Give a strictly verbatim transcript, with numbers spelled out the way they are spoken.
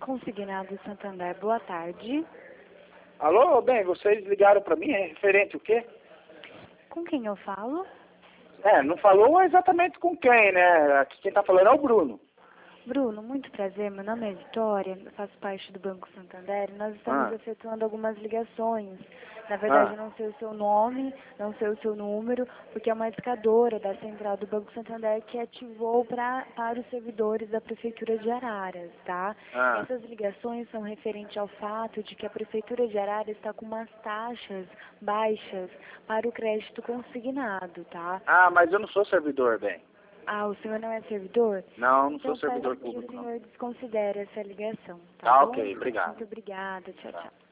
Consignado Santander, boa tarde. Alô, bem, vocês ligaram para mim, é referente o quê? Com quem eu falo? É, não falou exatamente com quem, né? Aqui quem tá falando é o Bruno. Bruno, muito prazer, meu nome é Vitória, eu faço parte do Banco Santander e nós estamos Ah, efetuando algumas ligações. Na verdade, ah, eu não sei o seu nome, não sei o seu número, porque é uma escadora da central do Banco Santander que ativou pra, para os servidores da Prefeitura de Araras, tá? ah. Essas ligações são referentes ao fato de que a Prefeitura de Araras está com umas taxas baixas para o crédito consignado, tá? Ah, mas eu não sou servidor, bem. Ah, o senhor não é servidor? Não, não sou Então peço servidor que o público, não. senhor desconsidere essa ligação, tá Tá, bom? ok, obrigado. Muito obrigada. Tchau, Tá. tchau.